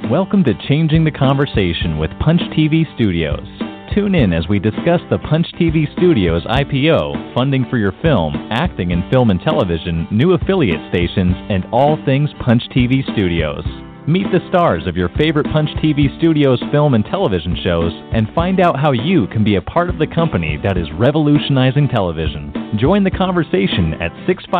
Welcome to Changing the Conversation with Punch TV Studios. Tune in as we discuss the Punch TV Studios IPO, funding for your film, acting in film and television, new affiliate stations, and all things Punch TV Studios. Meet the stars of your favorite Punch TV Studios film and television shows and find out how you can be a part of the company that is revolutionizing television. Join the conversation at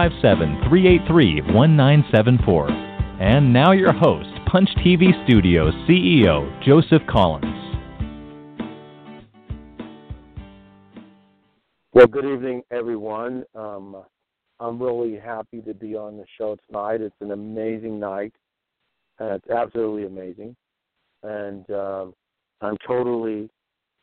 657-383-1974. And now your host, Punch TV Studios CEO, Joseph Collins. Well, good evening, everyone. I'm really happy to be on the show tonight. It's an amazing night. It's absolutely amazing. And I'm totally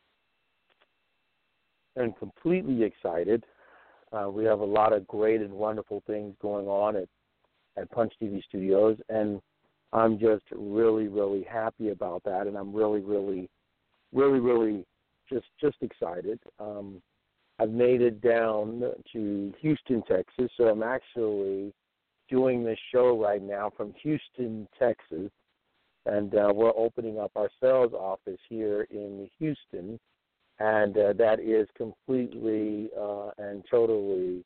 and completely excited. We have a lot of great and wonderful things going on at Punch TV Studios, and I'm just really, really happy about that, and I'm really, really, really, really just excited. I've made it down to Houston, Texas, so I'm actually doing this show right now from Houston, Texas, and we're opening up our sales office here in Houston, and that is completely and totally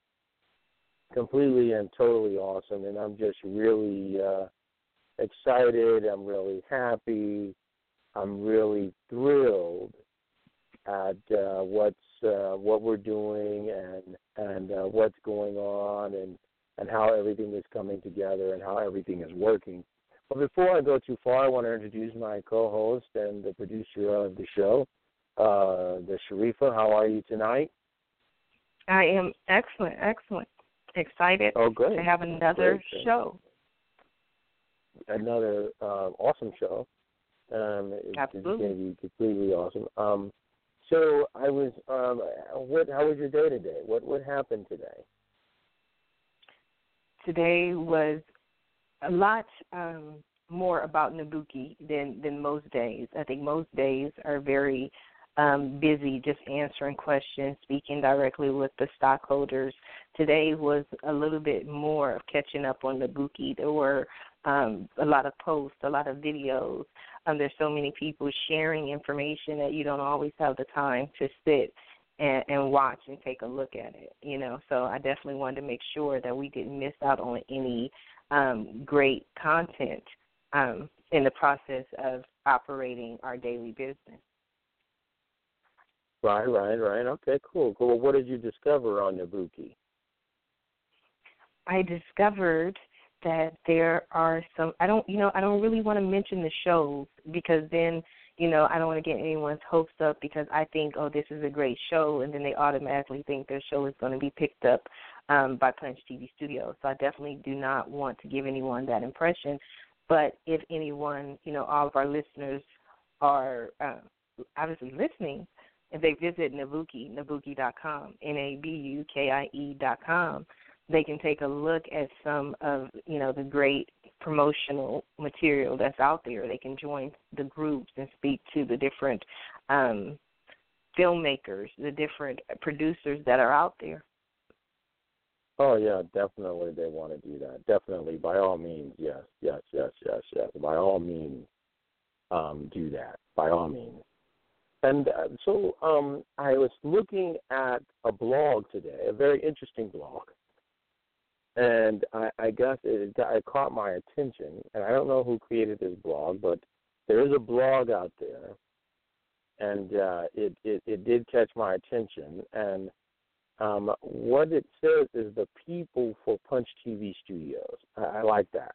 awesome, and I'm just really excited. I'm really happy. I'm really thrilled at what we're doing and what's going on and how everything is coming together and how everything is working. But before I go too far, I want to introduce my co-host and the producer of the show, the Sharifa. How are you tonight? I am excellent. Excited to have another show. Another awesome show. Absolutely. It's going to be completely awesome. So I was. How was your day today? What happened today? Today was a lot more about Nabuki than most days. I think most days are very busy just answering questions, speaking directly with the stockholders. Today was a little bit more of catching up on Nabuki. There were a lot of posts, a lot of videos. There's so many people sharing information that you don't always have the time to sit and watch and take a look at it, you know. So I definitely wanted to make sure that we didn't miss out on any great content in the process of operating our daily business. Right. Okay, cool. Well, what did you discover on Nabuki? I discovered that there are some. I don't really want to mention the shows because then, I don't want to get anyone's hopes up because I think, this is a great show, and then they automatically think their show is going to be picked up by Punch TV Studios. So I definitely do not want to give anyone that impression. But if anyone, all of our listeners are obviously listening, if they visit Nabuki.com, Nabukie.com, they can take a look at some of, the great promotional material that's out there. They can join the groups and speak to the different filmmakers, the different producers that are out there. Oh, yeah, definitely they want to do that. Definitely, by all means, yes. By all means, do that, by all means. And so I was looking at a blog today, a very interesting blog, and I guess it caught my attention, and I don't know who created this blog, but there is a blog out there, and it did catch my attention, and what it says is the people for Punch TV Studios. I like that.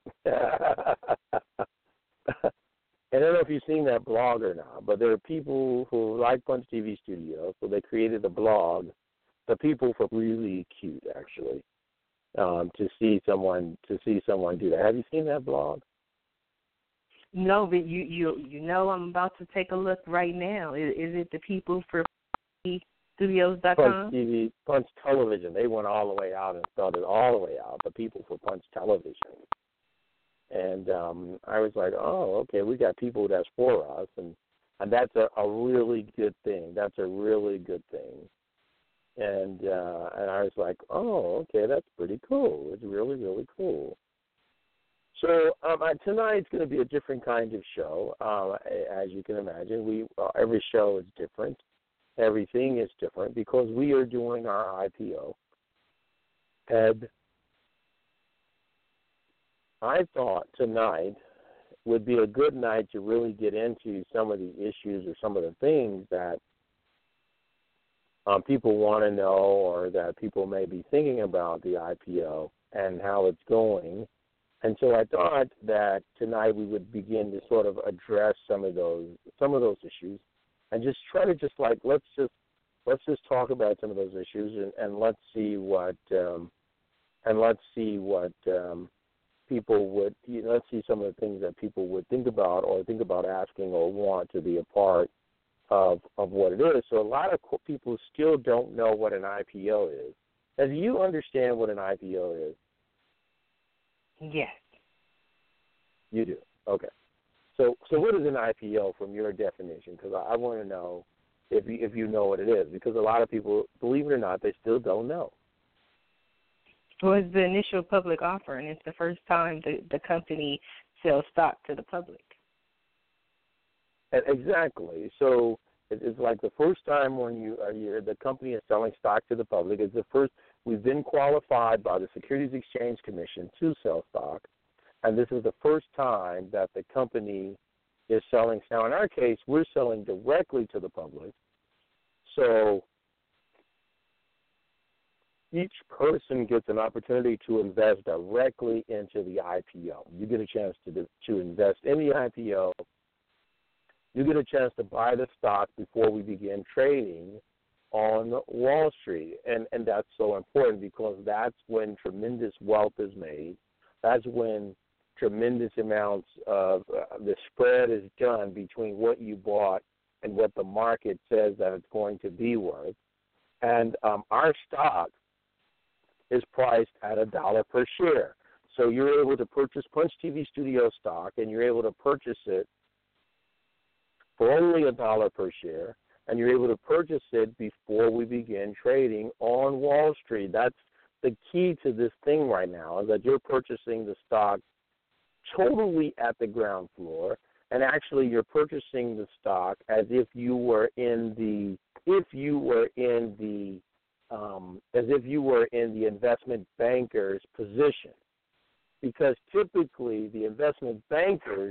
I don't know if you've seen that blog or not, but there are people who like Punch TV Studios, so they created a blog. The people for really cute, actually, to see someone do that. Have you seen that blog? No, but you know I'm about to take a look right now. Is it the people for Studios.com? Punch TV, Punch Television. They went all the way out and started all the way out. The people for Punch Television. And I was like, oh, okay, we got people that's for us, and that's a really good thing. That's a really good thing. And I was like, oh, okay, that's pretty cool. It's really, really cool. So tonight's going to be a different kind of show. As you can imagine, every show is different. Everything is different because we are doing our IPO. And I thought tonight would be a good night to really get into some of the issues or some of the things that people want to know or that people may be thinking about the IPO and how it's going. And so I thought that tonight we would begin to sort of address some of those issues, and just try to let's just talk about some of those issues, and let's see what people would let's see some of the things that people would think about asking or want to be a part of what it is. So a lot of people still don't know what an IPO is. Now, do you understand what an IPO is? Yes. You do. Okay. So what is an IPO from your definition? Because I want to know if you know what it is. Because a lot of people, believe it or not, they still don't know. Well, it's the initial public offering. It's the first time the company sells stock to the public. Exactly. So it's like the first time when the company is selling stock to the public. It's the first. We've been qualified by the Securities Exchange Commission to sell stock, and this is the first time that the company is selling. Now, in our case, we're selling directly to the public. So each person gets an opportunity to invest directly into the IPO. You get a chance to invest in the IPO. You get a chance to buy the stock before we begin trading on Wall Street. And that's so important because that's when tremendous wealth is made. That's when tremendous amounts of the spread is done between what you bought and what the market says that it's going to be worth. And our stock is priced at $1 per share. So you're able to purchase Punch TV Studio stock, and you're able to purchase it for only $1 per share, and you're able to purchase it before we begin trading on Wall Street. That's the key to this thing right now, is that you're purchasing the stock totally at the ground floor, and actually you're purchasing the stock as if you were in the investment banker's position, because typically the investment bankers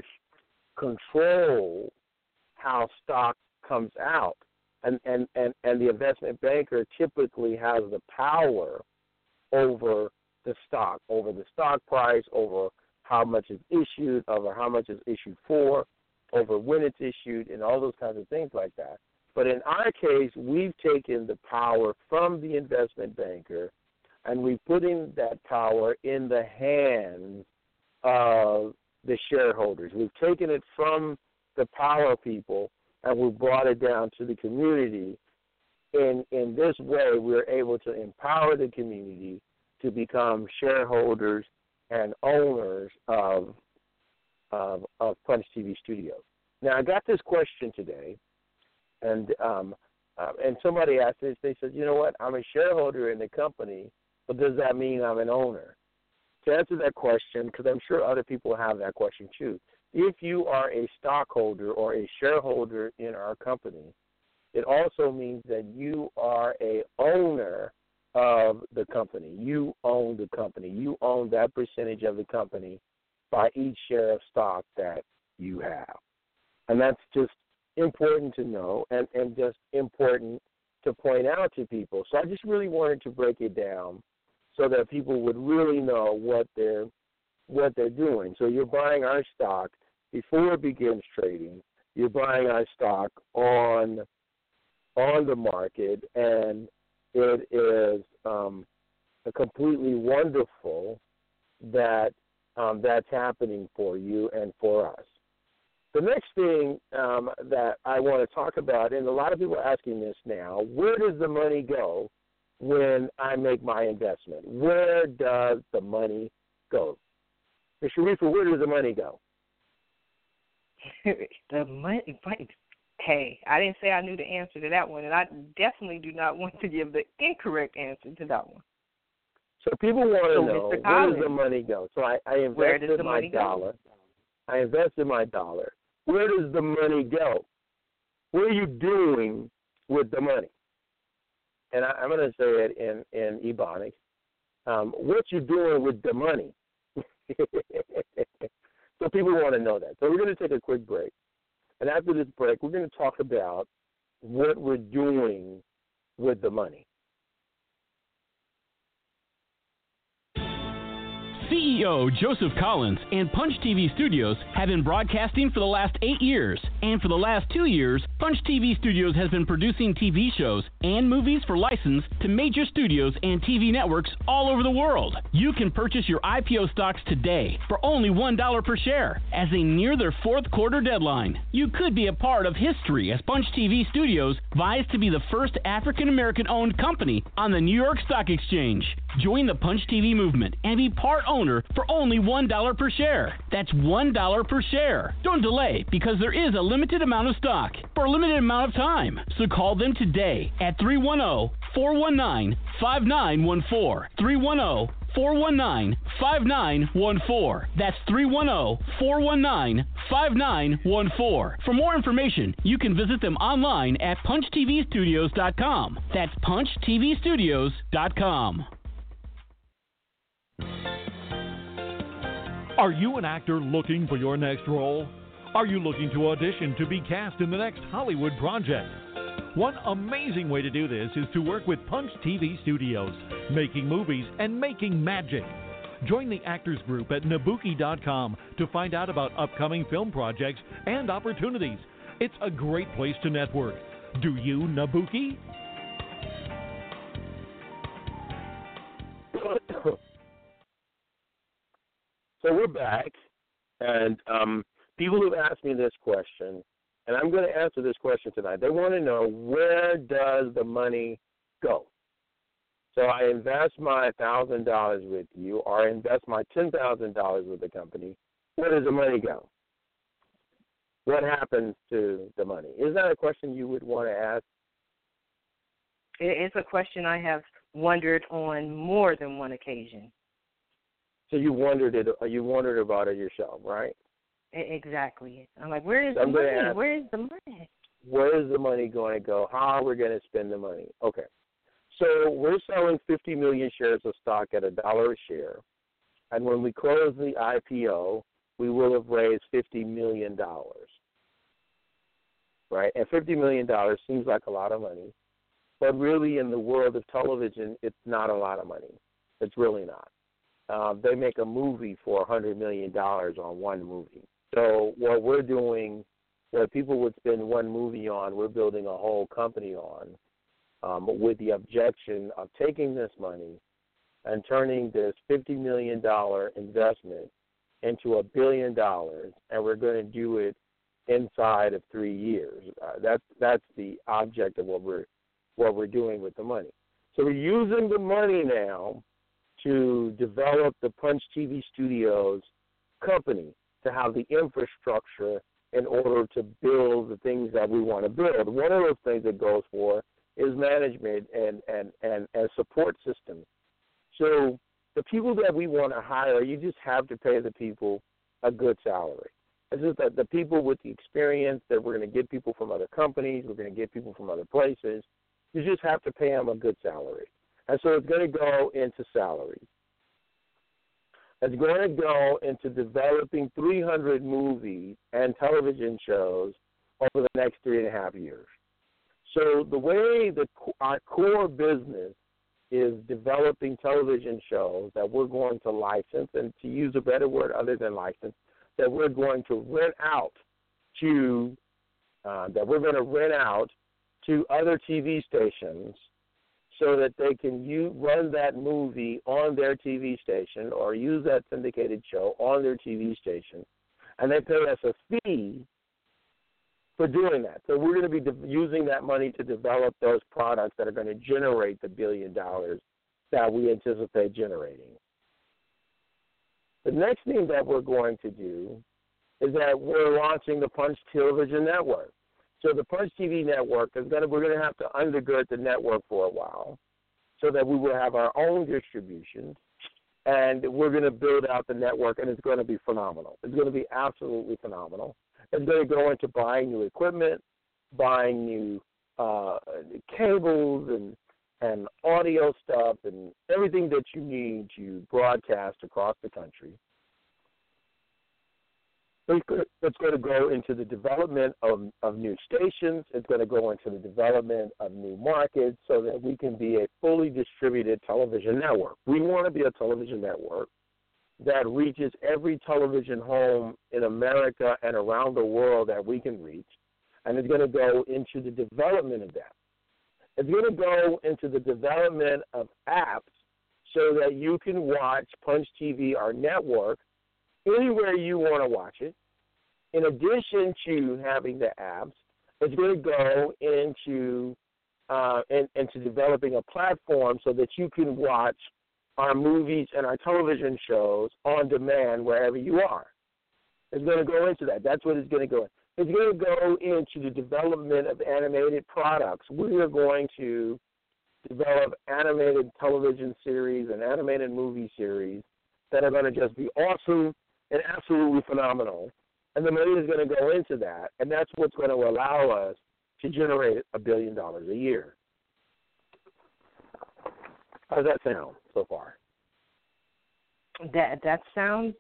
control how stock comes out, and the investment banker typically has the power over the stock price, over how much is issued, over how much is issued for, over when it's issued, and all those kinds of things like that. But in our case, we've taken the power from the investment banker, and we're putting that power in the hands of the shareholders. We've taken it from the power people, and we've brought it down to the community. In this way, we're able to empower the community to become shareholders and owners of Punch TV Studios. Now, I got this question today, and somebody asked this. They said, you know what, I'm a shareholder in the company, but does that mean I'm an owner? To answer that question, because I'm sure other people have that question too, if you are a stockholder or a shareholder in our company, it also means that you are a owner of the company. You own the company. You own that percentage of the company by each share of stock that you have. And that's just important to know and just important to point out to people. So I just really wanted to break it down so that people would really know what they're doing. So you're buying our stock before it begins trading. You're buying our stock on the market, and it is completely wonderful that that's happening for you and for us. The next thing that I want to talk about, and a lot of people are asking this now, where does the money go when I make my investment? Where does the money go? Ms. Sharifa, where does the money go? The money. Hey, I didn't say I knew the answer to that one, and I definitely do not want to give the incorrect answer to that one. So people want to know, Mr. where Collins, does the money go? So I where does invested the my money go? dollar. I invested my dollar. Where does the money go? What are you doing with the money? And I'm going to say it in Ebonics. What you doing with the money? So people want to know that. So we're going to take a quick break. And after this break, we're going to talk about what we're doing with the money. CEO Joseph Collins and Punch TV Studios have been broadcasting for the last 8 years. And for the last 2 years, Punch TV Studios has been producing TV shows and movies for license to major studios and TV networks all over the world. You can purchase your IPO stocks today for only $1 per share as they near their fourth quarter deadline. You could be a part of history as Punch TV Studios vies to be the first African-American owned company on the New York Stock Exchange. Join the Punch TV movement and be part owner for only $1 per share. That's $1 per share. Don't delay because there is a limited amount of stock for a limited amount of time. So call them today at 310-419-5914. 310-419-5914. That's 310-419-5914. For more information, you can visit them online at punchtvstudios.com. That's punchtvstudios.com. Are you an actor looking for your next role? Are you looking to audition to be cast in the next Hollywood project? One amazing way to do this is to work with Punch TV Studios, making movies and making magic. Join the actors group at Nabuki.com to find out about upcoming film projects and opportunities. It's a great place to network. Do you, Nabuki? So we're back, and people have asked me this question, and I'm going to answer this question tonight. They want to know, where does the money go? So I invest my $1,000 with you, or I invest my $10,000 with the company. Where does the money go? What happens to the money? Is that a question you would want to ask? It's a question I have wondered on more than one occasion. So you wondered about it yourself, right? Exactly. I'm like, where is the money? Where is the money? Where is the money going to go? How are we going to spend the money? Okay. So we're selling 50 million shares of stock at $1 a share. And when we close the IPO, we will have raised $50 million. Right? And $50 million seems like a lot of money. But really, in the world of television, it's not a lot of money. It's really not. They make a movie for $100 million on one movie. So what we're doing, what people would spend one movie on, we're building a whole company on, with the objection of taking this money and turning this $50 million investment into $1 billion, and we're going to do it inside of 3 years. That's the object of what we're doing with the money. So we're using the money now to develop the Punch TV Studios company, to have the infrastructure in order to build the things that we want to build. One of those things it goes for is management and support systems. So the people that we want to hire, you just have to pay the people a good salary. It's just that the people with the experience, that we're going to get people from other companies, we're going to get people from other places, you just have to pay them a good salary. And so it's going to go into salaries. It's going to go into developing 300 movies and television shows over the next 3.5 years. So the way our core business is developing television shows that we're going to license, and to use a better word other than license, that we're going to rent out to other TV stations, so that they can run that movie on their TV station or use that syndicated show on their TV station, and they pay us a fee for doing that. So we're going to be using that money to develop those products that are going to generate the $1 billion that we anticipate generating. The next thing that we're going to do is that we're launching the Punch Television Network. So the Punch TV Network we're going to have to undergird the network for a while. So so that we will have our own distribution, and we're going to build out the network, and it's going to be phenomenal. It's going to be absolutely phenomenal. It's going to go into buying new equipment, buying new cables and audio stuff and everything that you need to broadcast across the country. It's going to go into the development of new stations. It's going to go into the development of new markets so that we can be a fully distributed television network. We want to be a television network that reaches every television home in America and around the world that we can reach, and it's going to go into the development of that. It's going to go into the development of apps so that you can watch Punch TV, our network, anywhere you want to watch it. In addition to having the apps, it's going to go into developing a platform so that you can watch our movies and our television shows on demand wherever you are. It's going to go into that. That's what it's going to go in. It's going to go into the development of animated products. We are going to develop animated television series and animated movie series that are going to just be awesome and absolutely phenomenal. And the money is going to go into that, and that's what's going to allow us to generate $1 billion a year. How does that sound so far? That sounds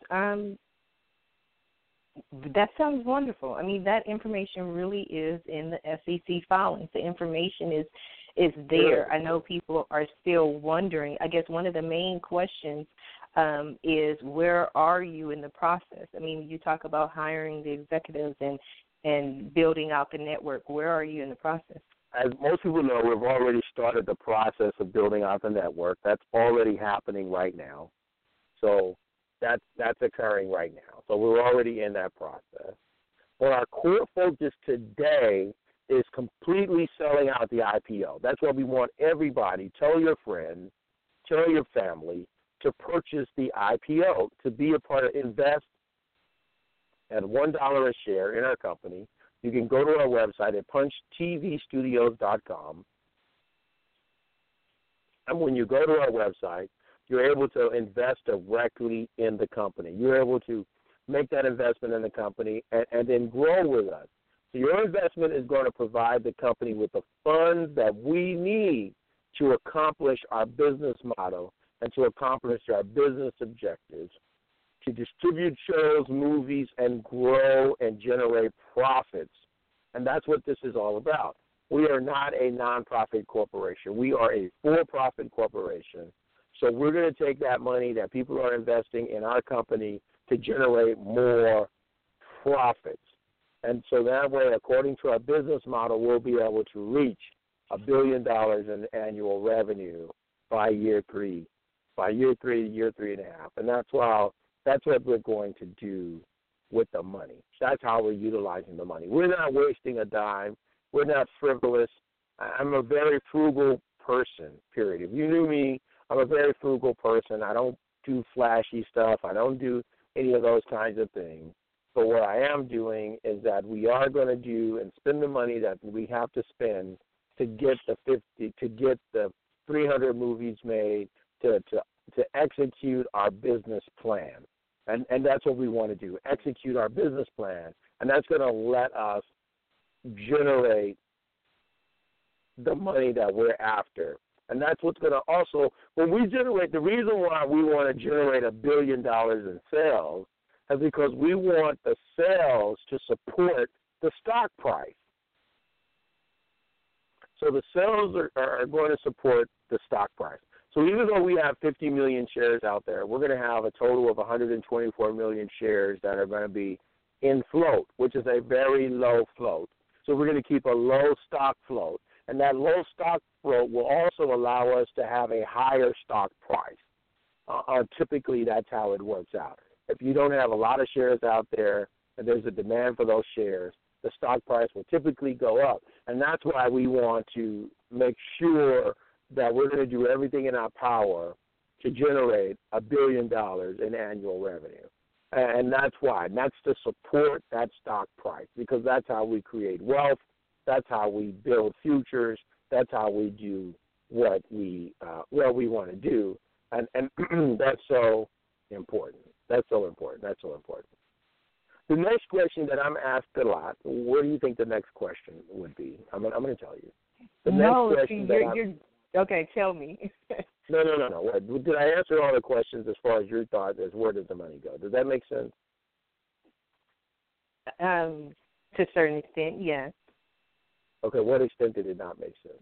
wonderful. I mean, that information really is in the SEC filings. The information is there. I know people are still wondering. I guess one of the main questions is, where are you in the process? I mean, you talk about hiring the executives and building out the network. Where are you in the process? As most people know, we've already started the process of building out the network. That's already happening right now. So that's occurring right now. So we're already in that process. But our core focus today is completely selling out the IPO. That's why we want everybody, tell your friends, tell your family, to purchase the IPO, to be a part of, invest at $1 a share in our company. You can go to our website at punchtvstudios.com. And when you go to our website, you're able to invest directly in the company. You're able to make that investment in the company and then grow with us. So your investment is going to provide the company with the funds that we need to accomplish our business model and to accomplish our business objectives, to distribute shows, movies, and grow and generate profits. And that's what this is all about. We are not a nonprofit corporation. We are a for-profit corporation. So we're going to take that money that people are investing in our company to generate more profits. And so that way, according to our business model, we'll be able to reach $1 billion in annual revenue by year three, year three and a half. And that's what we're going to do with the money. That's how we're utilizing the money. We're not wasting a dime. We're not frivolous. I'm a very frugal person, period. If you knew me, I'm a very frugal person. I don't do flashy stuff. I don't do any of those kinds of things. But what I am doing is that we are going to do and spend the money that we have to spend to get the 300 movies made, to execute our business plan. And that's what we want to do, execute our business plan. And that's going to let us generate the money that we're after. And that's what's going to also, when we generate, the reason why we want to generate $1 billion in sales is because we want the sales to support the stock price. So the sales are going to support the stock price. So even though we have 50 million shares out there, we're going to have a total of 124 million shares that are going to be in float, which is a very low float. So we're going to keep a low stock float. And that low stock float will also allow us to have a higher stock price. Typically, that's how it works out. If you don't have a lot of shares out there and there's a demand for those shares, the stock price will typically go up. And that's why we want to make sure that we're going to do everything in our power to generate $1 billion in annual revenue. And that's why. And that's to support that stock price, because that's how we create wealth. That's how we build futures. That's how we do what we want to do, and that's so important. That's so important. The next question that I'm asked a lot, what do you think the next question would be? I'm going to tell you. The next question you're okay. Tell me. No. What, did I answer all the questions as far as your thought as where does the money go? Does that make sense? To a certain extent, yes. Okay, what extent did it not make sense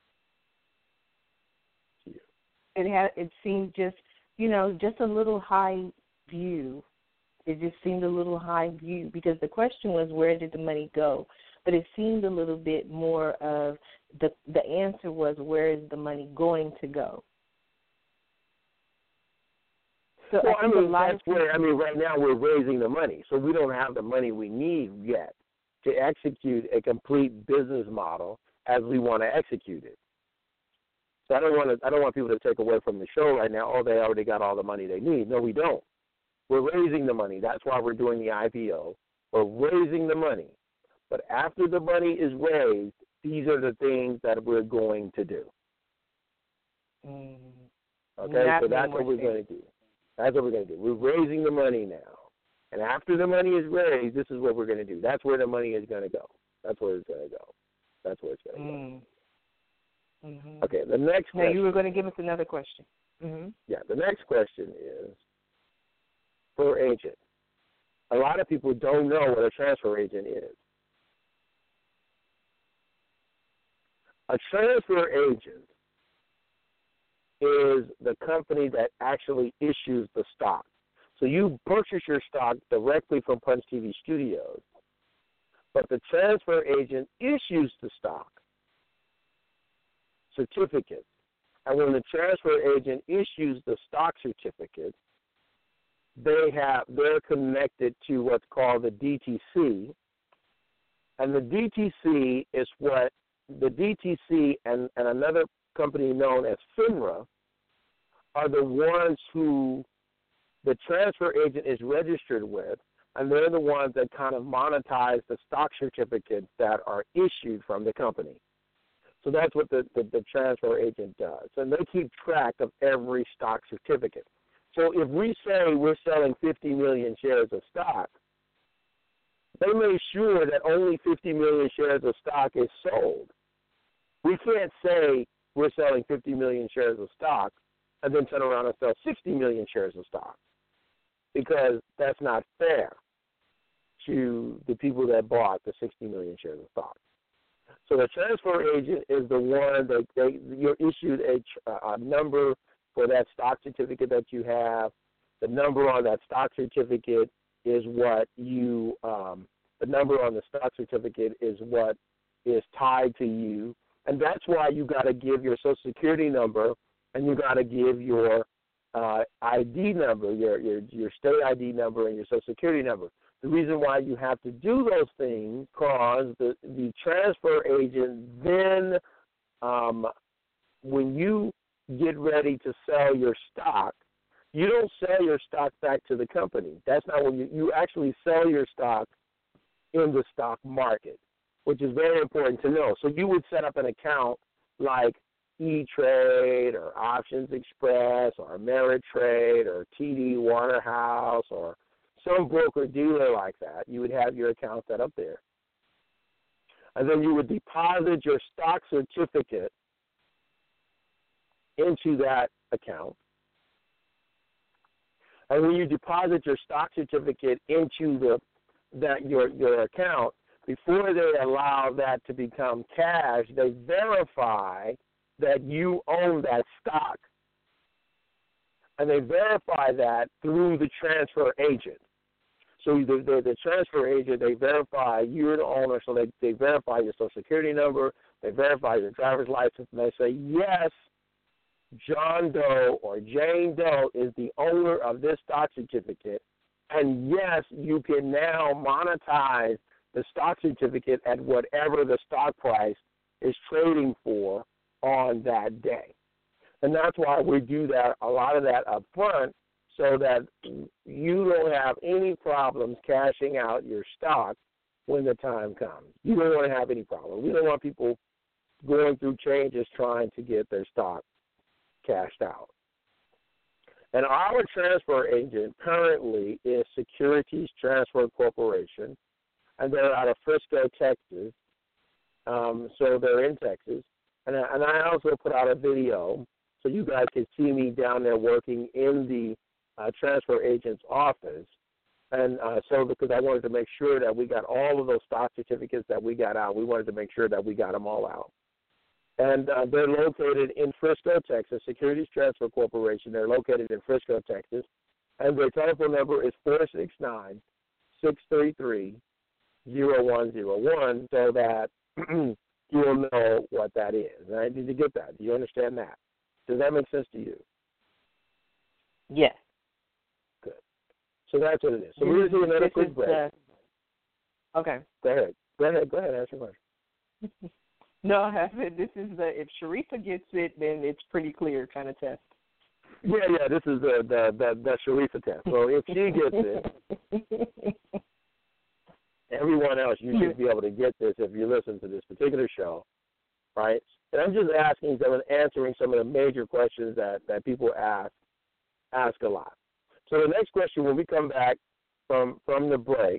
to you? It seemed just a little high view. It just seemed a little high view because the question was where did the money go, but it seemed a little bit more of the answer was where is the money going to go. So well, right now we're raising the money, so we don't have the money we need yet to execute a complete business model as we want to execute it. So I don't want people to take away from the show right now, they already got all the money they need. No, we don't. We're raising the money. That's why we're doing the IPO. We're raising the money. But after the money is raised, these are the things that we're going to do. Okay, so that's what we're going to do. That's what we're going to do. We're raising the money now. And after the money is raised, this is what we're going to do. That's where the money is going to go. That's where it's going to go. That's where it's going to go. Mm-hmm. Okay, the next question. Now, you were going to give us another question. Mm-hmm. Yeah, the next question is for agent. A lot of people don't know what a transfer agent is. A transfer agent is the company that actually issues the stock. So you purchase your stock directly from Punch TV Studios, but the transfer agent issues the stock certificate. And when the transfer agent issues the stock certificate, they're connected to what's called the DTC, and the DTC is what the DTC and another company known as FINRA are the ones who the transfer agent is registered with, and they're the ones that kind of monetize the stock certificates that are issued from the company. So that's what the transfer agent does, and they keep track of every stock certificate. So if we say we're selling 50 million shares of stock, they make sure that only 50 million shares of stock is sold. We can't say we're selling 50 million shares of stock and then turn around and sell 60 million shares of stock, because that's not fair to the people that bought the 60 million shares of stock. So the transfer agent is the one that you're issued a number for that stock certificate that you have. The number on that stock certificate is what you, the number on the stock certificate is what is tied to you. And that's why you got to give your Social Security number, and you got to give your ID number, your state ID number and your Social Security number. The reason why you have to do those things because the transfer agent then, when you get ready to sell your stock, you don't sell your stock back to the company. That's not when you actually sell your stock in the stock market, which is very important to know. So you would set up an account like E-Trade or Options Express or Ameritrade or TD Waterhouse or some broker-dealer like that. You would have your account set up there. And then you would deposit your stock certificate into that account. And when you deposit your stock certificate into your account, before they allow that to become cash, they verify that you own that stock. And they verify that through the transfer agent. So the transfer agent, they verify you're the owner, so they verify your Social Security number, they verify your driver's license, and they say, yes, John Doe or Jane Doe is the owner of this stock certificate, and yes, you can now monetize the stock certificate at whatever the stock price is trading for on that day. And that's why we do that, a lot of that up front, so that you don't have any problems cashing out your stock when the time comes. You don't want to have any problem. We don't want people going through changes trying to get their stock cashed out. And our transfer agent currently is Securities Transfer Corporation, and they're out of Frisco, Texas. So they're in Texas. And I also put out a video so you guys can see me down there working in the transfer agent's office. And so because I wanted to make sure that we got all of those stock certificates that we got out, we wanted to make sure that we got them all out. And they're located in Frisco, Texas, Securities Transfer Corporation. They're located in Frisco, Texas. And their telephone number is 469-633-0101 so that you'll know what that is. Right? Did you get that? Do you understand that? Does that make sense to you? Yes. Good. So that's what it is. So we're going to do another quick break. Okay. Go ahead. Ask your question. No, I haven't. This is if Sharifa gets it, then it's pretty clear kind of test. Yeah. This is the Sharifa test. So if she gets it, everyone else, you should be able to get this if you listen to this particular show, right? And I'm just answering some of the major questions that people ask a lot. So the next question when we come back from the break,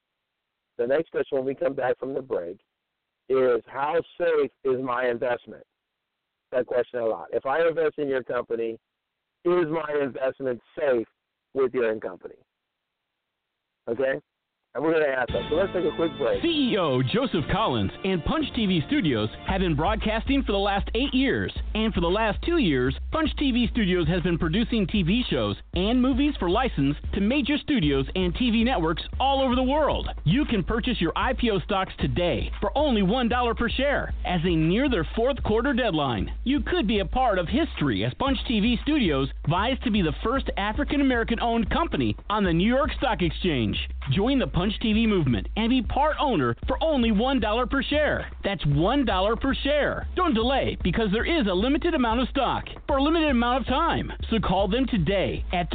is how safe is my investment? That question a lot. If I invest in your company, is my investment safe with your company? Okay? And we're going to ask that. So let's take a quick break. CEO Joseph Collins and Punch TV Studios have been broadcasting for the last 8 years. And for the last 2 years, Punch TV Studios has been producing TV shows and movies for license to major studios and TV networks all over the world. You can purchase your IPO stocks today for only $1 per share as they near their fourth quarter deadline. You could be a part of history as Punch TV Studios vies to be the first African-American owned company on the New York Stock Exchange. Join the Punch TV movement and be part owner for only $1 per share. That's $1 per share. Don't delay because there is a limited amount of stock for a limited amount of time. So call them today at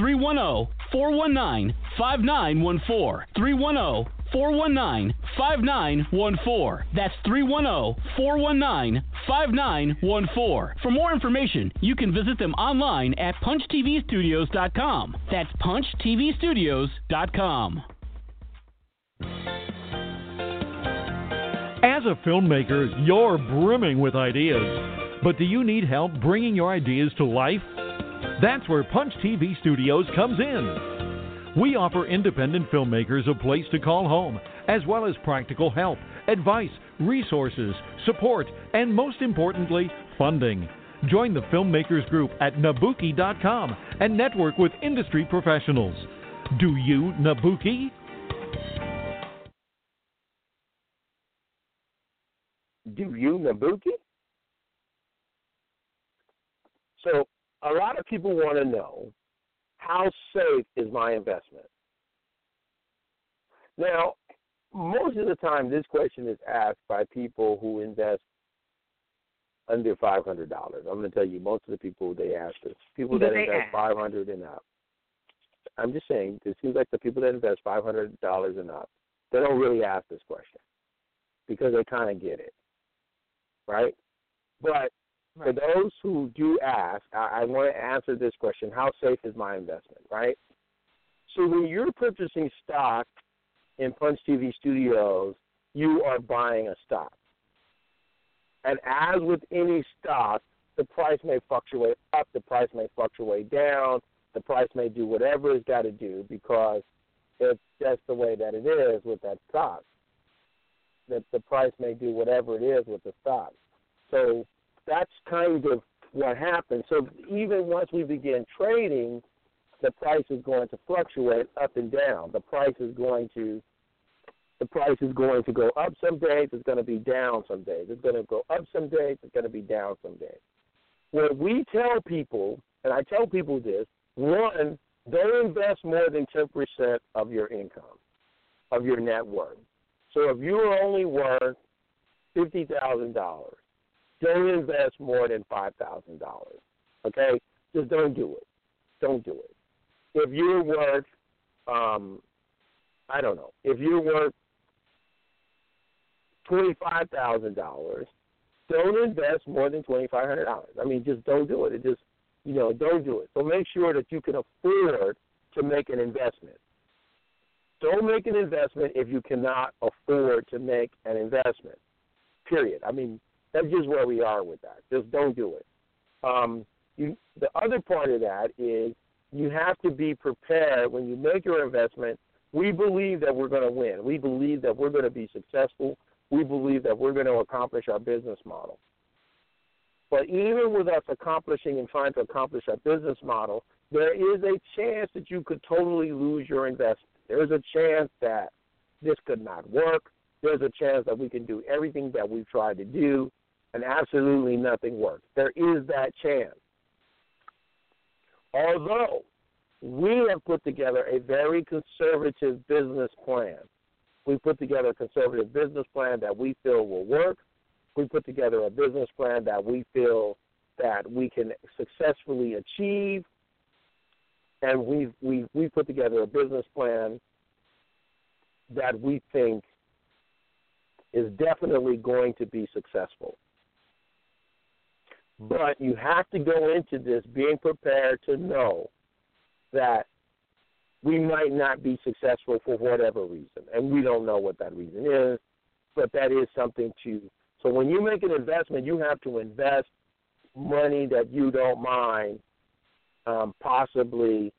310-419-5914. 310-419-5914. That's 310-419-5914. For more information, you can visit them online at punchtvstudios.com. That's punchtvstudios.com. As a filmmaker, you're brimming with ideas. But do you need help bringing your ideas to life? That's where Punch TV Studios comes in. We offer independent filmmakers a place to call home, as well as practical help, advice, resources, support, and most importantly, funding. Join the Filmmakers Group at Nabuki.com and network with industry professionals. Do you Nabuki? Do you Nabuki? So a lot of people want to know, how safe is my investment? Now, most of the time this question is asked by people who invest under $500. I'm going to tell you, most of the people they ask this, people that invest $500 and up. I'm just saying, it seems like the people that invest $500 and up, they don't really ask this question because they kind of get it. Right? But for those who do ask, I want to answer this question, how safe is my investment, right? So when you're purchasing stock in Punch TV Studios, you are buying a stock. And as with any stock, the price may fluctuate up, the price may fluctuate down, the price may do whatever it's got to do because it's just the way that it is with that stock. That the price may do whatever it is with the stock. So that's kind of what happens. So even once we begin trading, the price is going to fluctuate up and down. The price is going to go up some days, it's going to be down some days. It's going to go up some days, it's going to be down some days. When we tell people, and I tell people this, one, don't invest more than 10% of your income, of your net worth. So if you are only worth $50,000, don't invest more than $5,000. Okay? Just don't do it. Don't do it. If you're worth, if you're worth $25,000, don't invest more than $2,500. I mean, just don't do it. It just, don't do it. So make sure that you can afford to make an investment. Don't make an investment if you cannot afford to make an investment, period. I mean, that's just where we are with that. Just don't do it. The other part of that is you have to be prepared when you make your investment. We believe that we're going to win. We believe that we're going to be successful. We believe that we're going to accomplish our business model. But even with us accomplishing and trying to accomplish our business model, there is a chance that you could totally lose your investment. There is a chance that this could not work. There's a chance that we can do everything that we've tried to do and absolutely nothing works. There is that chance. Although we have put together a very conservative business plan. We put together a conservative business plan that we feel will work. We put together a business plan that we feel that we can successfully achieve. And we put together a business plan that we think is definitely going to be successful. But you have to go into this being prepared to know that we might not be successful for whatever reason, and we don't know what that reason is, but that is something to. So when you make an investment, you have to invest money that you don't mind possibly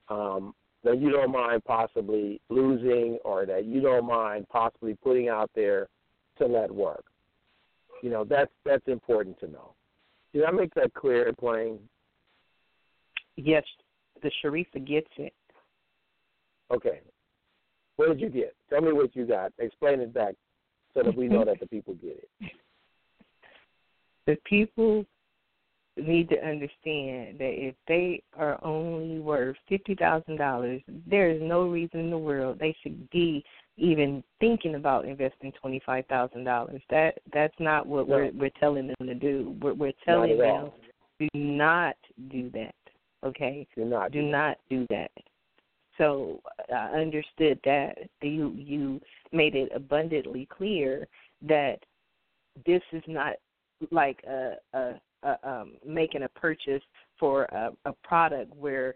losing, or that you don't mind possibly putting out there to let work. That's important to know. Did I make that clear and plain? Yes, the Sharifa gets it. Okay. What did you get? Tell me what you got. Explain it back so that we know that the people get it. The people need to understand that if they are only worth $50,000, there is no reason in the world they should be even thinking about investing $25,000. That's not what we're telling them to do. We're telling them, do not do that. Okay? Do not do that. So I understood that. You made it abundantly clear that this is not like making a purchase for a product where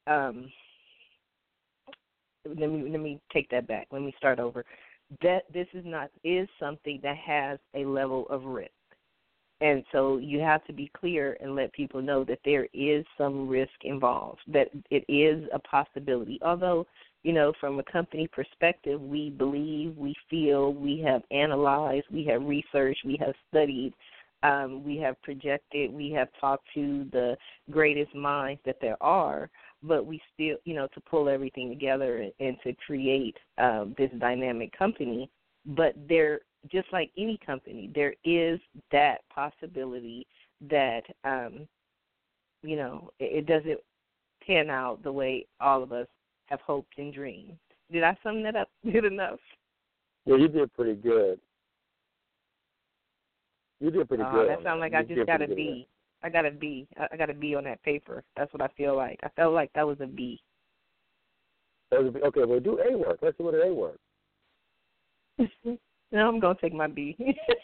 let me take that back. Let me start over. That this is something that has a level of risk. And so you have to be clear and let people know that there is some risk involved, that it is a possibility. Although, from a company perspective, we believe, we feel, we have analyzed, we have researched, we have studied, we have projected, we have talked to the greatest minds that there are, but we still, to pull everything together and to create this dynamic company. But there, just like any company, there is that possibility that, it doesn't pan out the way all of us have hoped and dreamed. Did I sum that up good enough? Yeah, you did pretty good. You did pretty good. That sounds like I just got a B. I got a B. I got a B on that paper. That's what I feel like. I felt like that was a B. That was a B. Okay, well, do A work. Let's see what an A work. No, I'm going to take my B.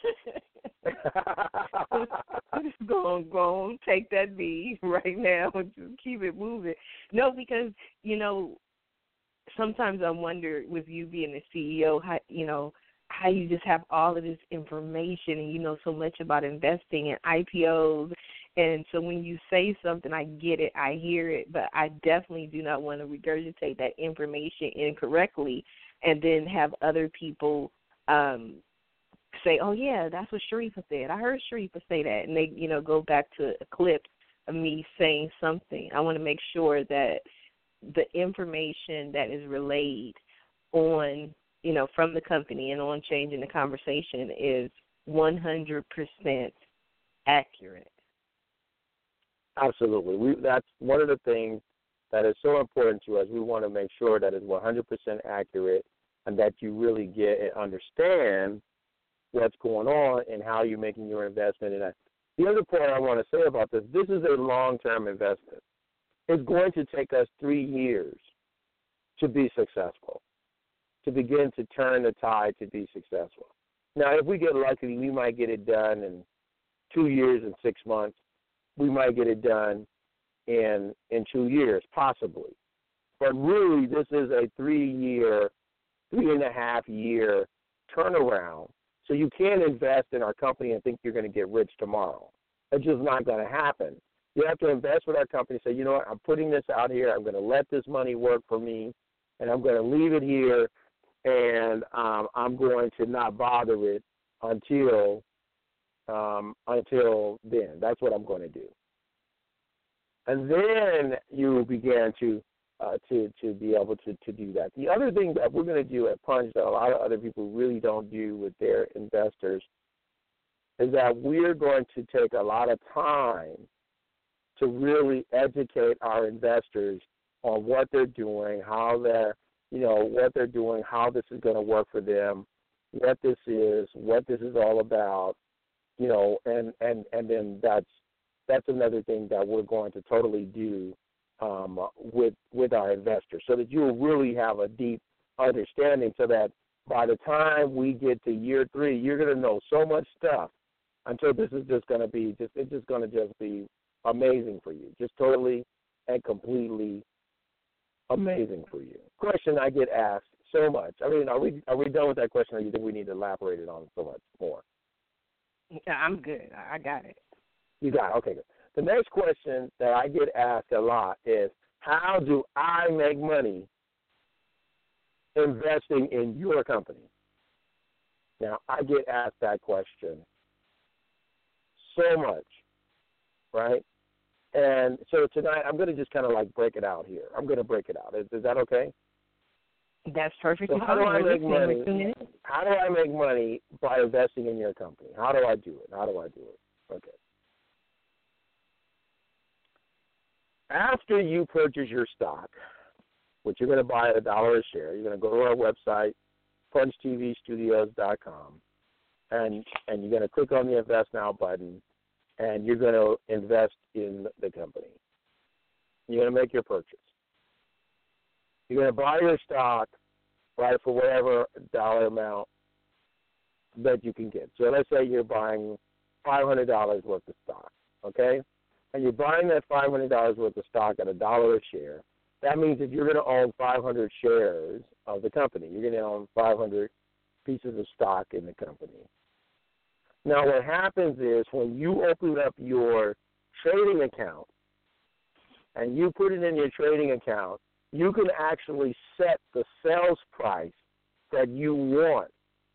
Just go on, take that B right now and just keep it moving. No, because, sometimes I wonder with you being the CEO, how you just have all of this information and you know so much about investing and IPOs. And so when you say something, I get it, I hear it, but I definitely do not want to regurgitate that information incorrectly and then have other people say, oh, yeah, that's what Sharifa said. I heard Sharifa say that. And they, go back to a clip of me saying something. I want to make sure that the information that is relayed on, from the company and on Changing the Conversation is 100% accurate. Absolutely. That's one of the things that is so important to us. We want to make sure that it's 100% accurate and that you really get and understand what's going on and how you're making your investment. And the other point I want to say about this is a long-term investment. It's going to take us 3 years to be successful, to begin to turn the tide to be successful. Now, if we get lucky, we might get it done in 2 years and 6 months. We might get it done in 2 years, possibly. But really, this is a 3.5 year turnaround. So you can't invest in our company and think you're going to get rich tomorrow. It's just not going to happen. You have to invest with our company and say, you know what, I'm putting this out here. I'm going to let this money work for me, and I'm going to leave it here, and I'm going to not bother it until then. That's what I'm going to do. And then you begin to be able to do that. The other thing that we're going to do at Punch that a lot of other people really don't do with their investors is that we're going to take a lot of time to really educate our investors on what they're doing, how they're, what they're doing, how this is going to work for them, what this is all about, and then that's another thing that we're going to totally do with our investors, so that you will really have a deep understanding, so that by the time we get to year 3, you're going to know so much stuff until this is just going to be be amazing for you, just totally and completely amazing for you. Question I get asked so much. I mean, are we done with that question, or do you think we need to elaborate it on so much more? Yeah, I'm good. I got it. You got it. Okay, good. The next question that I get asked a lot is, how do I make money investing in your company? Now, I get asked that question so much, right? And so tonight I'm going to just kind of like break it out here. I'm going to break it out. Is that okay? That's perfect. So how do I make money? How do I make money by investing in your company? How do I do it? Okay. After you purchase your stock, which you're going to buy at $1 a share, you're going to go to our website, punchtvstudios.com, and you're going to click on the Invest Now button, and you're going to invest in the company. You're going to make your purchase. You're going to buy your stock, right, for whatever dollar amount that you can get. So let's say you're buying $500 worth of stock, okay? And you're buying that $500 worth of stock at $1 a share. That means that you're going to own 500 shares of the company. You're going to own 500 pieces of stock in the company. Now, what happens is when you open up your trading account and you put it in your trading account, you can actually set the sales price that you want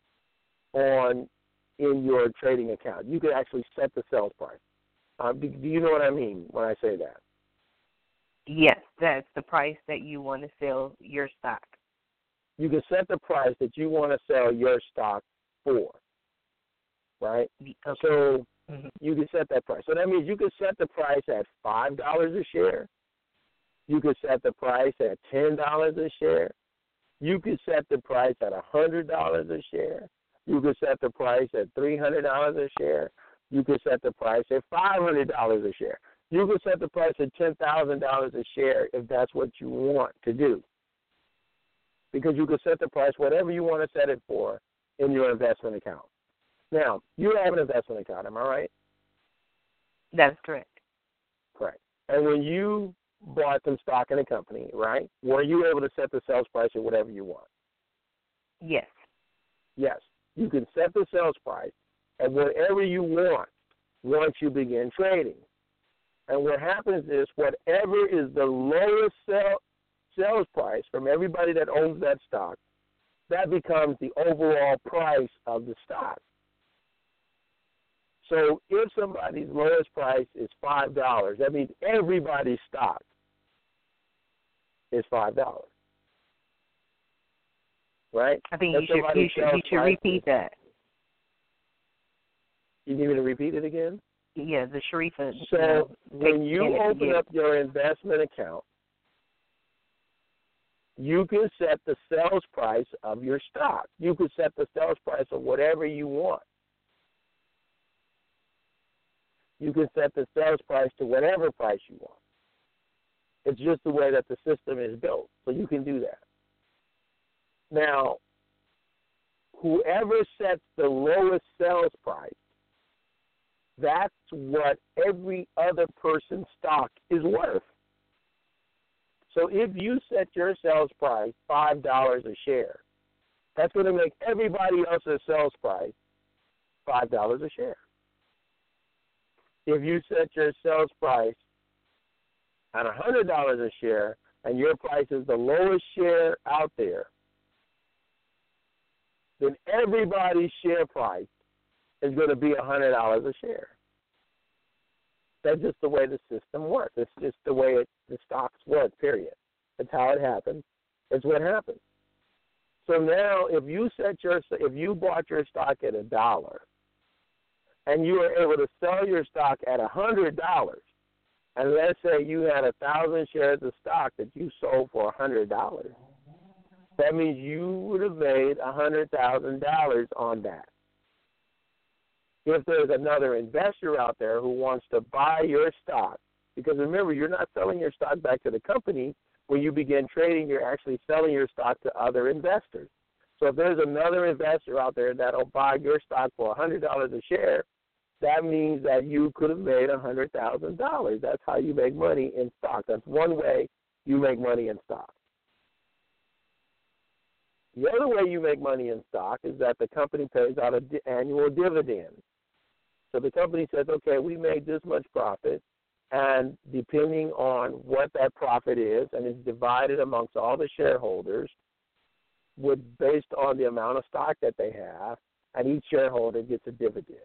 in your trading account. You can actually set the sales price. Do you know what I mean when I say that? Yes, that's the price that you want to sell your stock. You can set the price that you want to sell your stock for, right? Okay. So you can set that price. So that means you can set the price at $5 a share. You can set the price at $10 a share. You can set the price at $100 a share. You can set the price at $300 a share. You can set the price at $500 a share. You can set the price at $10,000 a share if that's what you want to do. Because you can set the price whatever you want to set it for in your investment account. Now, you have an investment account, am I right? That's correct. Correct. And when you bought some stock in a company, right, were you able to set the sales price at whatever you want? Yes. Yes. You can set the sales price at whatever you want once you begin trading. And what happens is whatever is the lowest sales price from everybody that owns that stock, that becomes the overall price of the stock. So if somebody's lowest price is $5, that means everybody's stock is $5. Right? I think you should repeat that. You need me to repeat it again? Yeah, the Sharifa. So when you open up your investment account, you can set the sales price of your stock. You can set the sales price of whatever you want. You can set the sales price to whatever price you want. It's just the way that the system is built, so you can do that. Now, whoever sets the lowest sales price That's what every other person's stock is worth. So if you set your sales price $5 a share, that's going to make everybody else's sales price $5 a share. If you set your sales price at $100 a share and your price is the lowest share out there, then everybody's share price is going to be $100 a share. That's just the way the system works. It's just the way the stocks work, period. That's how it happens. It's what happens. So now if you bought your stock at $1 and you were able to sell your stock at $100, and let's say you had 1,000 shares of stock that you sold for $100, that means you would have made $100,000 on that. If there's another investor out there who wants to buy your stock, because remember, you're not selling your stock back to the company. When you begin trading, you're actually selling your stock to other investors. So if there's another investor out there that will buy your stock for $100 a share, that means that you could have made $100,000. That's how you make money in stock. That's one way you make money in stock. The other way you make money in stock is that the company pays out an annual dividend. So the company says, okay, we made this much profit, and depending on what that profit is, and it's divided amongst all the shareholders, based on the amount of stock that they have, and each shareholder gets a dividend.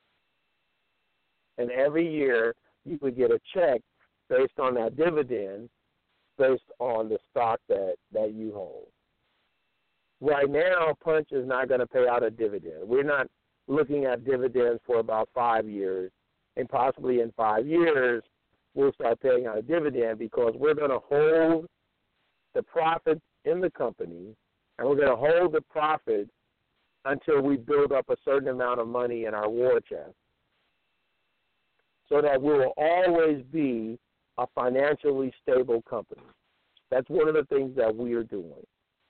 And every year you would get a check based on that dividend, based on the stock that you hold. Right now, Punch is not going to pay out a dividend. We're not looking at dividends for about 5 years, and possibly in 5 years we'll start paying out a dividend because we're going to hold the profit in the company, and we're going to hold the profit until we build up a certain amount of money in our war chest, so that we will always be a financially stable company. That's one of the things that we are doing.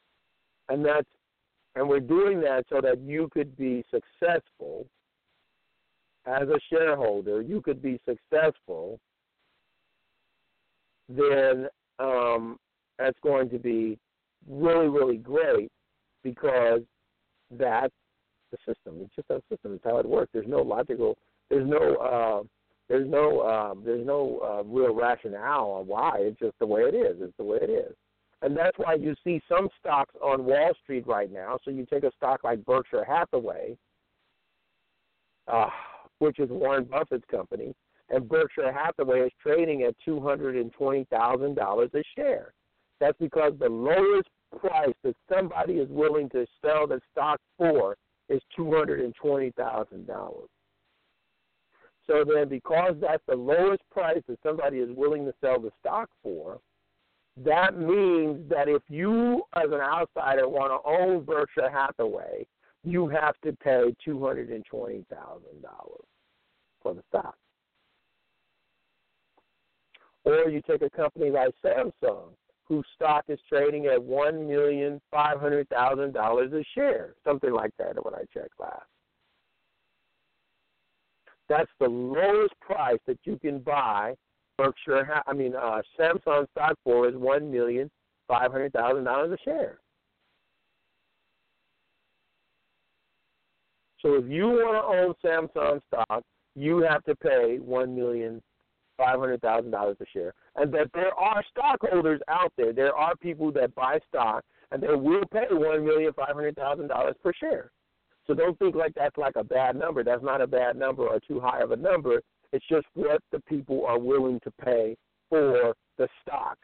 And we're doing that so that you could be successful as a shareholder. You could be successful, then that's going to be really, really great, because that's the system. It's just a system. It's how it works. There's no real rationale on why. It's just the way it is. It's the way it is. And that's why you see some stocks on Wall Street right now. So you take a stock like Berkshire Hathaway, which is Warren Buffett's company, and Berkshire Hathaway is trading at $220,000 a share. That's because the lowest price that somebody is willing to sell the stock for is $220,000. So then, because that's the lowest price that somebody is willing to sell the stock for, that means that if you, as an outsider, want to own Berkshire Hathaway, you have to pay $220,000 for the stock. Or you take a company like Samsung, whose stock is trading at $1,500,000 a share, something like that when I checked last. That's the lowest price that you can buy Samsung stock for is $1,500,000 a share. So if you want to own Samsung stock, you have to pay $1,500,000 a share. And that there are stockholders out there. There are people that buy stock, and they will pay $1,500,000 per share. So don't think like that's like a bad number. That's not a bad number or too high of a number. It's just what the people are willing to pay for the stock.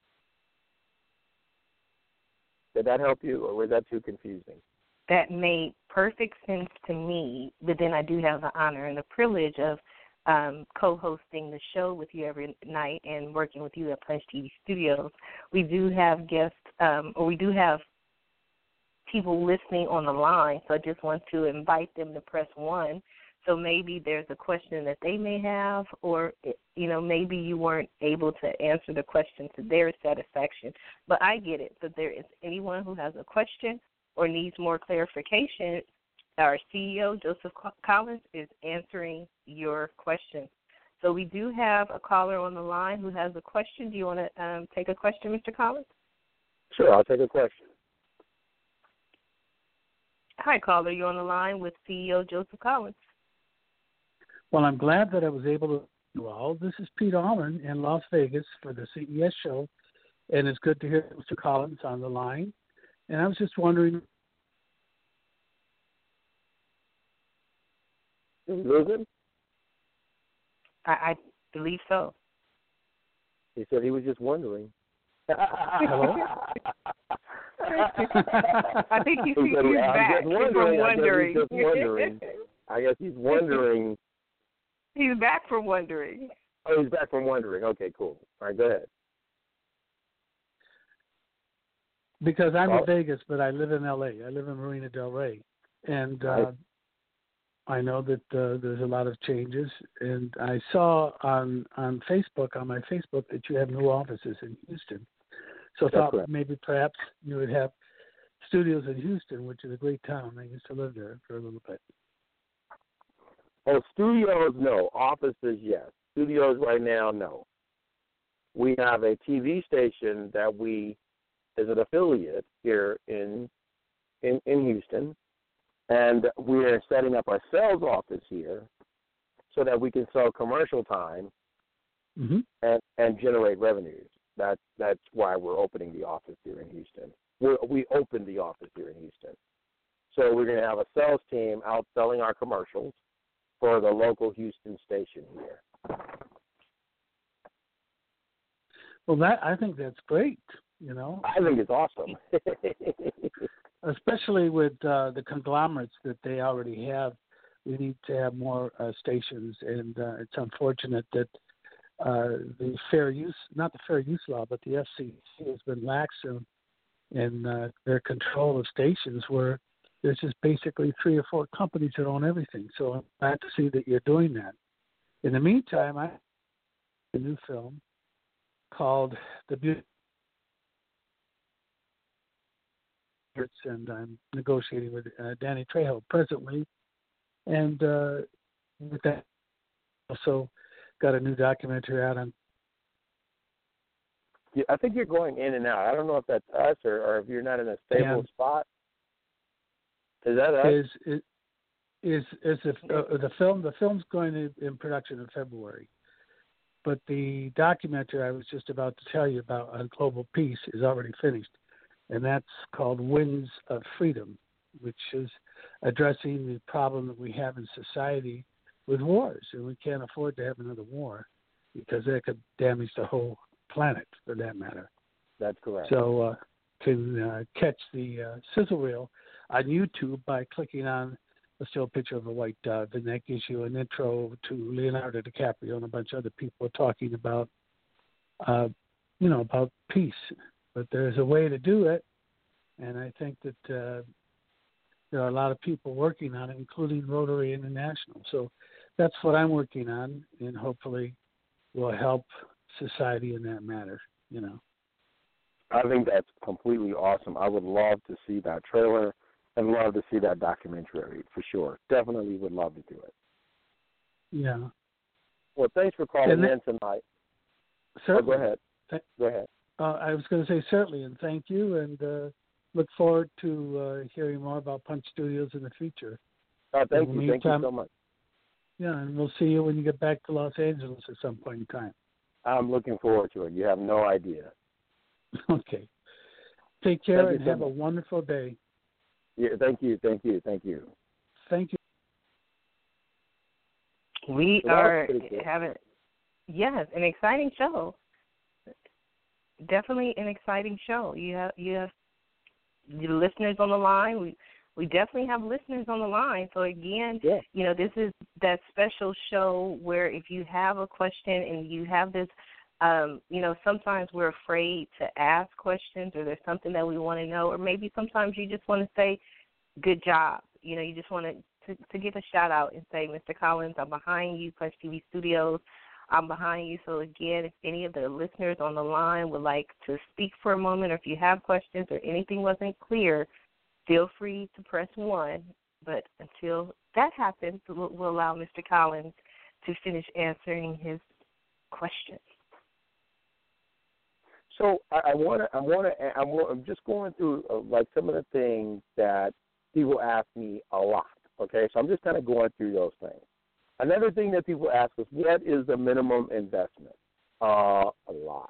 Did that help you, or was that too confusing? That made perfect sense to me, but then I do have the honor and the privilege of co-hosting the show with you every night and working with you at Punch TV Studios. We do have guests, or we do have people listening on the line, so I just want to invite them to press 1. So maybe there's a question that they may have, or, maybe you weren't able to answer the question to their satisfaction. But I get it. So if there is anyone who has a question or needs more clarification, our CEO, Joseph Collins, is answering your questions. So we do have a caller on the line who has a question. Do you want to take a question, Mr. Collins? Sure, I'll take a question. Hi, caller. You're on the line with CEO Joseph Collins. Well, I'm glad that I was able to. Well, this is Pete Allman in Las Vegas for the CES show, and it's good to hear Mr. Collins on the line. And I was just wondering. Is he losing? I believe so. He said he was just wondering. Hello? I think he's back from wondering. I guess he's wondering. He's back from wondering. Oh, he's back from wondering. Okay, cool. All right, go ahead. Because I'm in Vegas, but I live in L.A. I live in Marina del Rey. And I know that there's a lot of changes. And I saw on Facebook, on my Facebook, that you have new offices in Houston. So I thought correct. Maybe perhaps you would have studios in Houston, which is a great town. I used to live there for a little bit. Oh, studios, no. Offices, yes. Studios right now, no. We have a TV station that is an affiliate here in Houston, and we're setting up our sales office here so that we can sell commercial time and generate revenues. That's why we're opening the office here in Houston. We opened the office here in Houston. So we're going to have a sales team out selling our commercials for the local Houston station here. Well, I think that's great, you know. I think it's awesome. Especially with the conglomerates that they already have. We need to have more stations, and it's unfortunate that the fair use, not the fair use law, but the FCC has been lax in their control of stations where there's just basically 3 or 4 companies that own everything. So I'm glad to see that you're doing that. In the meantime, I have a new film called The Beauty, and I'm negotiating with Danny Trejo presently. And with that, also got a new documentary out on. Yeah, I think you're going in and out. I don't know if that's us or if you're not in a stable spot. Is that us? Is the film? The film's going in production in February, but the documentary I was just about to tell you about on global peace is already finished, and that's called Winds of Freedom, which is addressing the problem that we have in society with wars, and we can't afford to have another war because that could damage the whole planet, for that matter. That's correct. So can catch the sizzle reel on YouTube by clicking on a still picture of a white dove, and that gives you an intro to Leonardo DiCaprio and a bunch of other people talking about, about peace. But there's a way to do it, and I think that there are a lot of people working on it, including Rotary International. So that's what I'm working on, and hopefully will help society in that matter, you know. I think that's completely awesome. I would love to see that trailer and love to see that documentary for sure. Definitely would love to do it. Yeah. Well, thanks for calling in tonight. Certainly. Go ahead. Go ahead. I was going to say certainly, and thank you, and look forward to hearing more about Punch Studios in the future. Thank you. Thank you so much. Yeah, and we'll see you when you get back to Los Angeles at some point in time. I'm looking forward to it. You have no idea. Okay. Take care and have a wonderful day. Yeah, thank you. Thank you. We are having, an exciting show. Definitely an exciting show. You have the listeners on the line. We definitely have listeners on the line. So again, this is that special show where if you have a question and you have this, sometimes we're afraid to ask questions, or there's something that we want to know, or maybe sometimes you just want to say, good job. You just want to give a shout out and say, Mr. Collins, I'm behind you, Punch TV Studios. I'm behind you. So again, if any of the listeners on the line would like to speak for a moment, or if you have questions or anything wasn't clear, feel free to press 1. But until that happens, we'll allow Mr. Collins to finish answering his questions. So I'm just going through like some of the things that people ask me a lot. Okay, so I'm just kind of going through those things. Another thing that people ask is, what is the minimum investment? A lot.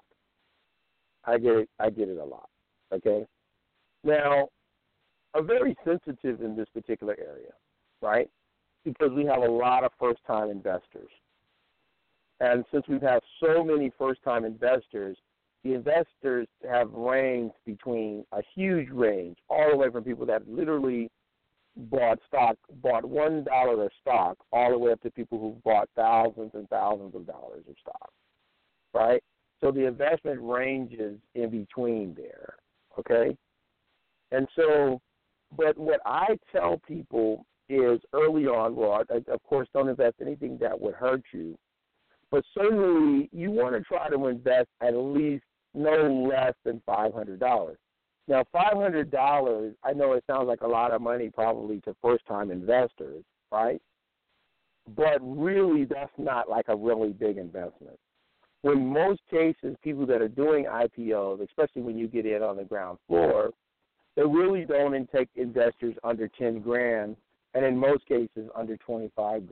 I get it a lot. Okay. Now, I'm very sensitive in this particular area, right? Because we have a lot of first-time investors. And since we've had so many first-time investors, the investors have ranged between a huge range, all the way from people that literally bought $1 of stock, all the way up to people who bought thousands and thousands of dollars of stock, right? So the investment ranges in between there, okay? And so, but what I tell people is early on, well, of course, don't invest anything that would hurt you, but certainly you want to try to invest at least no less than $500. Now, $500, I know it sounds like a lot of money probably to first-time investors, right? But really, that's not like a really big investment. In most cases, people that are doing IPOs, especially when you get in on the ground floor, they really don't take investors under $10,000, and in most cases under $25,000.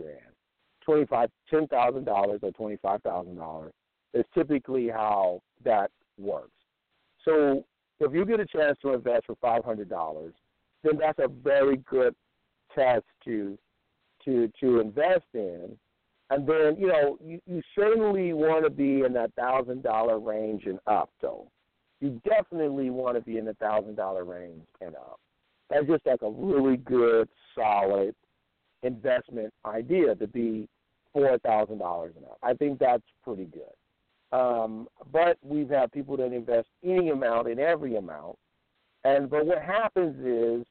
$10,000 or $25,000 is typically how that works. So if you get a chance to invest for $500, then that's a very good test to invest in. And then, you certainly want to be in that $1,000 range and up, though. You definitely want to be in the $1,000 range and up. That's just like a really good, solid investment idea to be $4,000 and up. I think that's pretty good. But we've had people that invest any amount in every amount. But what happens is,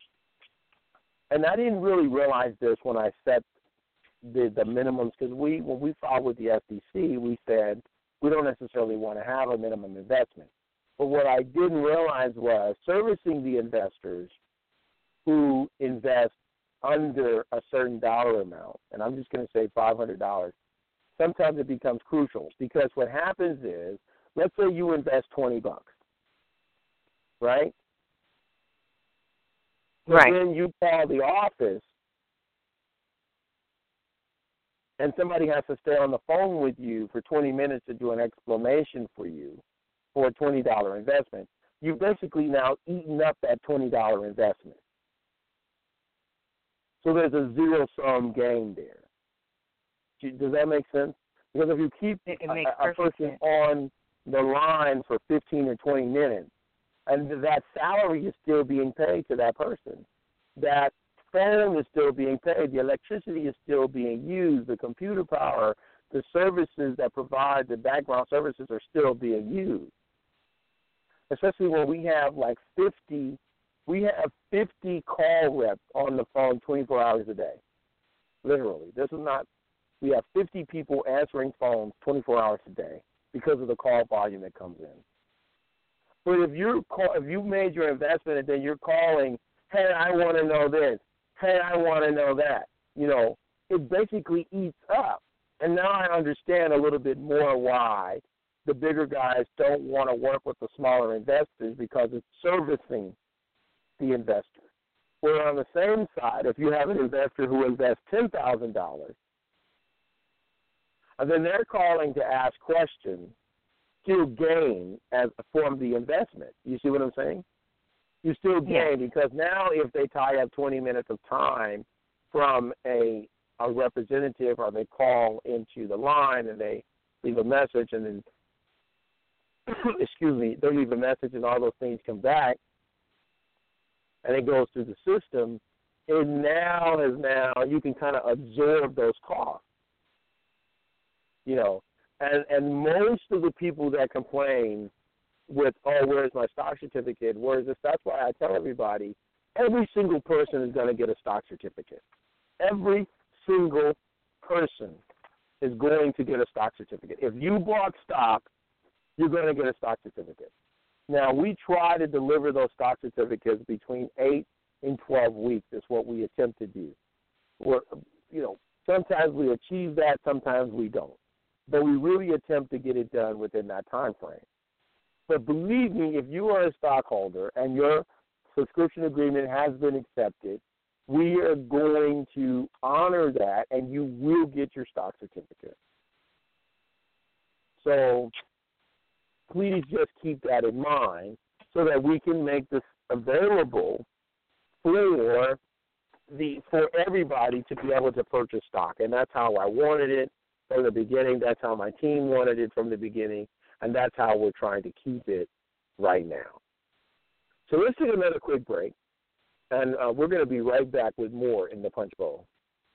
and I didn't really realize this when I set the minimums, because when we filed with the SEC, we said we don't necessarily want to have a minimum investment. But what I didn't realize was servicing the investors who invest under a certain dollar amount, and I'm just going to say $500, sometimes it becomes crucial, because what happens is, let's say you invest $20, right? Right. But then you call the office, and somebody has to stay on the phone with you for 20 minutes to do an explanation for you for a $20 investment. You've basically now eaten up that $20 investment. So there's a zero-sum game there. Does that make sense? Because if you keep a person on the line for 15 or 20 minutes, and that salary is still being paid to that person, that phone is still being paid, the electricity is still being used, the computer power, the services that provide the background services are still being used. Especially when we have like 50 call reps on the phone 24 hours a day. Literally. We have 50 people answering phones 24 hours a day because of the call volume that comes in. But if you made your investment and then you're calling, hey, I want to know this, hey, I want to know that, it basically eats up. And now I understand a little bit more why the bigger guys don't want to work with the smaller investors, because it's servicing the investor. Where on the same side, if you have an investor who invests $10,000, and then they're calling to ask questions, still gain as a form of the investment. You see what I'm saying? You still gain, because now if they tie up 20 minutes of time from a representative, or they call into the line and they leave a message, and then they leave a message and all those things come back, and it goes through the system, it now you can kind of absorb those costs. And most of the people that complain with, oh, where's my stock certificate, where's this, that's why I tell everybody, every single person is going to get a stock certificate. Every single person is going to get a stock certificate. If you bought stock, you're going to get a stock certificate. Now, we try to deliver those stock certificates between 8 in 12 weeks. That's what we attempt to do. Sometimes we achieve that, sometimes we don't. But we really attempt to get it done within that time frame. But believe me, if you are a stockholder and your subscription agreement has been accepted, we are going to honor that, and you will get your stock certificate. So please just keep that in mind so that we can make this available for everybody to be able to purchase stock. And that's how I wanted it from the beginning. That's how my team wanted it from the beginning. And that's how we're trying to keep it right now. So let's take another quick break. And we're going to be right back with more in the Punch Bowl.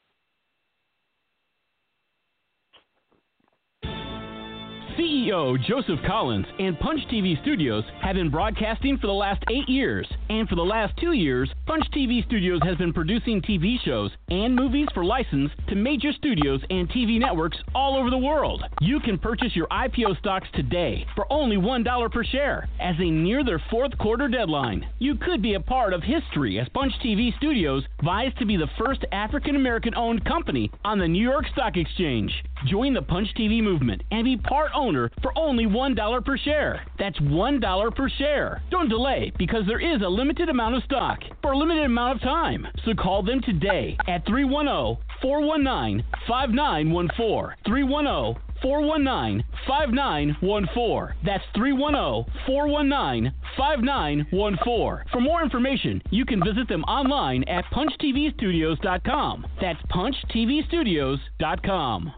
CEO Joseph Collins and Punch TV Studios have been broadcasting for the last 8 years. And for the last 2 years, Punch TV Studios has been producing TV shows and movies for license to major studios and TV networks all over the world. You can purchase your IPO stocks today for only $1 per share as they near their fourth quarter deadline. You could be a part of history as Punch TV Studios vies to be the first African-American owned company on the New York Stock Exchange. Join the Punch TV movement and be part owner for only $1 per share. That's $1 per share. Don't delay, because there is a limited amount of stock for a limited amount of time. So call them today at 310-419-5914. 310-419-5914. That's 310-419-5914. For more information, you can visit them online at punchtvstudios.com. That's punchtvstudios.com.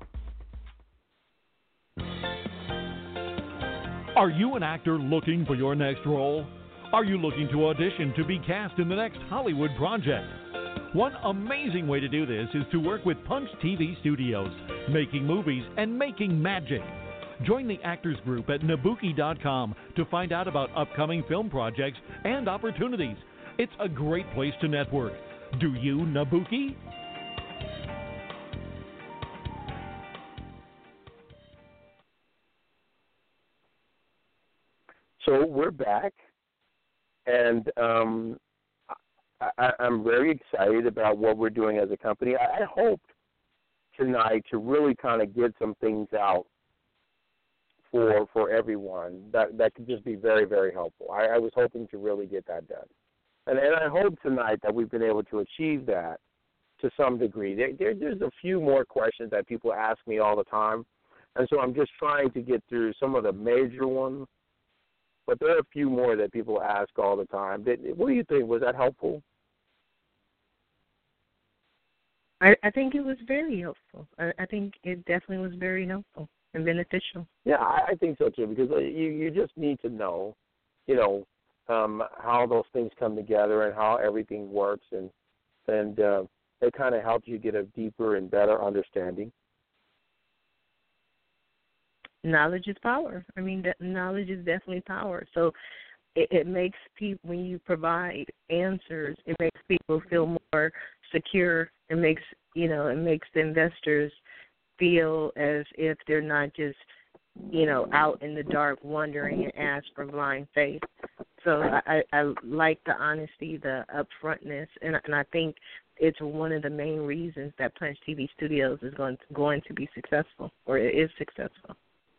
Are you an actor looking for your next role? Are you looking to audition to be cast in the next Hollywood project? One amazing way to do this is to work with Punch TV Studios, making movies and making magic. Join the Actors Group at Nabuki.com to find out about upcoming film projects and opportunities. It's a great place to network. Do you, Nabuki? So we're back, and I'm very excited about what we're doing as a company. I hoped tonight to really kind of get some things out for everyone that could just be very, very helpful. I was hoping to really get that done. And I hope tonight that we've been able to achieve that to some degree. There's a few more questions that people ask me all the time, and so I'm just trying to get through some of the major ones. But there are a few more that people ask all the time. What do you think? Was that helpful? I think it was very helpful. I think it definitely was very helpful and beneficial. Yeah, I think so too, because you just need to know, how those things come together and how everything works, and it kind of helps you get a deeper and better understanding. Knowledge is power. I mean, knowledge is definitely power. So it makes people, when you provide answers, it makes people feel more secure. It makes the investors feel as if they're not just, out in the dark wondering and ask for blind faith. So I like the honesty, the upfrontness, and I think it's one of the main reasons that Punch TV Studios is going to be successful, or it is successful.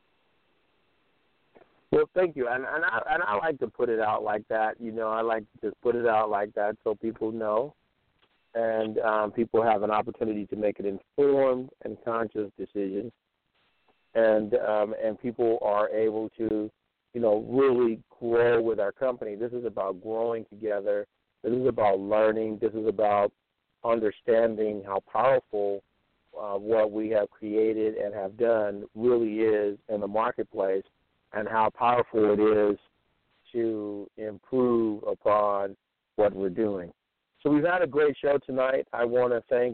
Well, thank you, and I like to put it out like that. I like to just put it out like that so people know, and people have an opportunity to make an informed and conscious decision, and people are able to, really grow with our company. This is about growing together. This is about learning. This is about understanding how powerful what we have created and have done really is in the marketplace, and how powerful it is to improve upon what we're doing. So we've had a great show tonight. I want to thank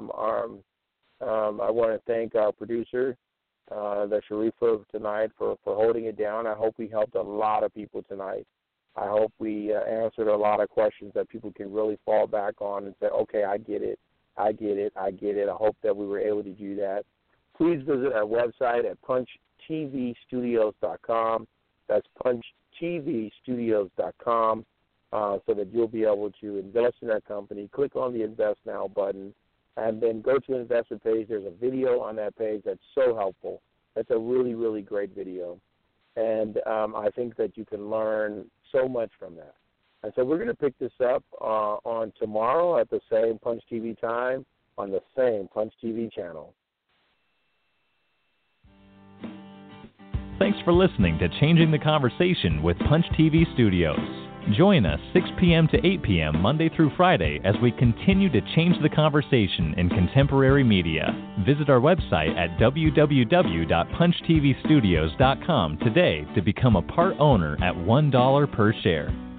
our producer, the Sharifa, tonight for holding it down. I hope we helped a lot of people tonight. I hope we answered a lot of questions that people can really fall back on and say, okay, I get it. I hope that we were able to do that. Please visit our website at punchtvstudios.com. That's punchtvstudios.com. so that you'll be able to invest in that company. Click on the Invest Now button, and then go to the investment page. There's a video on that page that's so helpful. That's a really, really great video. And I think that you can learn so much from that. And so we're going to pick this up on tomorrow at the same Punch TV time on the same Punch TV channel. Thanks for listening to Changing the Conversation with Punch TV Studios. Join us 6 p.m. to 8 p.m. Monday through Friday as we continue to change the conversation in contemporary media. Visit our website at www.punchtvstudios.com today to become a part owner at $1 per share.